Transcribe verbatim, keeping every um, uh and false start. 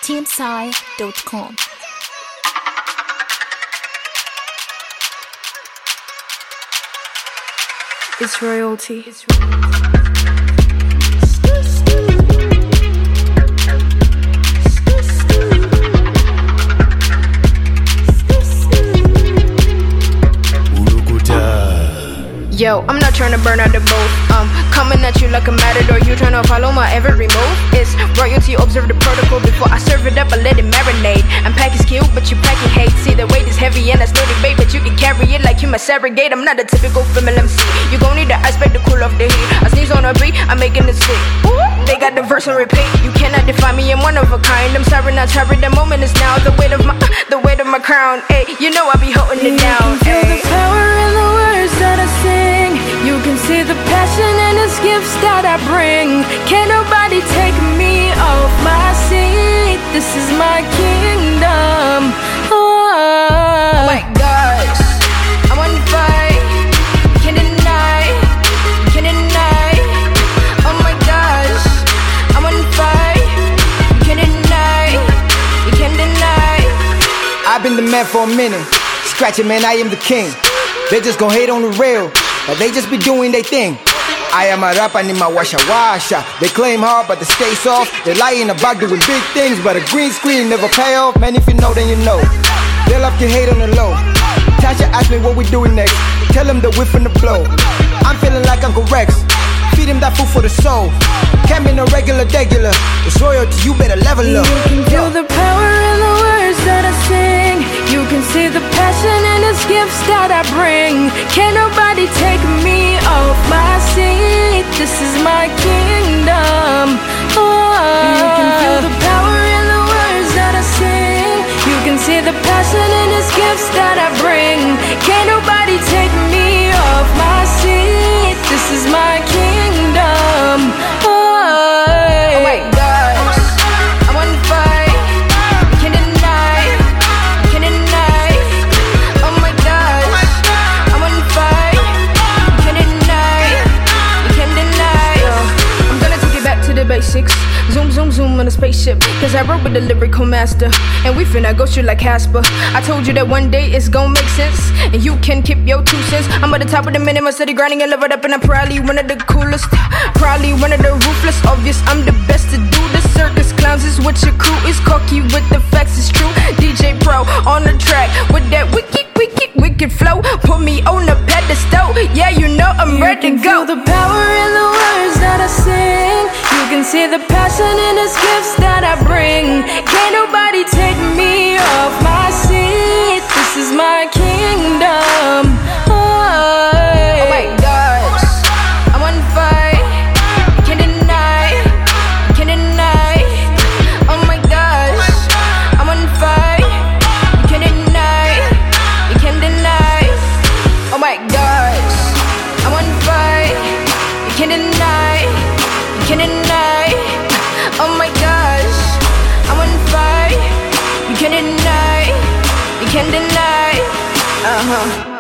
team psy dot com. It's royalty. It's royalty. Yo, I'm not tryna burn out the boat. Um, coming at you like a matador. You tryna follow my every move. It's royalty, observe the protocol. Before I serve it up, I let it marinate. I'm packing skill, but you packing hate. See, the weight is heavy and that's no debate, but you can carry it like you my surrogate. I'm not a typical female M C. You gon' need the ice pack to cool off the heat. I sneeze on a beat, I'm making it sick. They got the verse on repeat. You cannot define me, I'm one of a kind. I'm sorry, not sorry, the moment is now. The weight of my, the weight of my crown. Ay, you know I be holding it down. You can feel the power in the words that I sing. You can see the passion and the gifts that I bring. Can't nobody take me off my seat. This is my kingdom. Oh, oh my gosh, I'm on fire. Can't deny, can't deny. Oh my gosh, I'm on fire. Can't deny, you can't deny. I've been the man for a minute. Scratch it, man, I am the king. They just gon' hate on the real, but they just be doing their thing. I am a rapper, need my washa washa. They claim hard, but they stay soft. They lying about doing big things, but a green screen never pay off. Man, if you know, then you know. They love to hate on the low. Tasha asked me what we doing next. Tell them the whip and the blow. I'm feeling like Uncle Rex. Feed him that food for the soul. Can't be no regular degular. It's royalty, you better level up. You can feel the power in the words that I sing. You can see the passion and the gifts that I bring. Can't nobody take me off my seat. This is my kingdom. Oh, you can feel the power in the words that I sing. You can see the passion and the gifts that I bring. Can't nobody take me off my seat. This is my kingdom. Oh, oh my gosh, I'm on fire. Can't deny, can't deny. Oh my gosh, I'm on fire. Can't deny, you can't deny. I'm gonna take it back to the basics. Zoom, zoom, zoom on a spaceship. Cause I wrote with the lyrical master. And we finna go straight like Casper. I told you that one day it's gon' make sense. And you can keep your two cents. I'm at the top of the minimum, steady grinding and leveled up. And I'm probably one of the coolest. Probably one of the ruthless. Obvious, I'm the best to do the circus. Clowns is what your crew is. Cocky with the facts, it's true. D J Pro on the track. With that wicked, wicked, wicked flow. Put me on the pedestal. Yeah, you know I'm you ready to go. Feel the power in the words that I sing. You can see the passion in the gifts that I bring. Can't nobody take me off my seat. This is my kingdom. Oh, oh my gosh, I'm on fire. Can't deny, can't deny. Oh my gosh, I'm on fire. You can't deny, you can't deny. Oh my gosh, I'm on fire. You can't deny, you can't deny. Oh my gosh, I'm on fire. You can't deny, you can't deny. Uh-huh.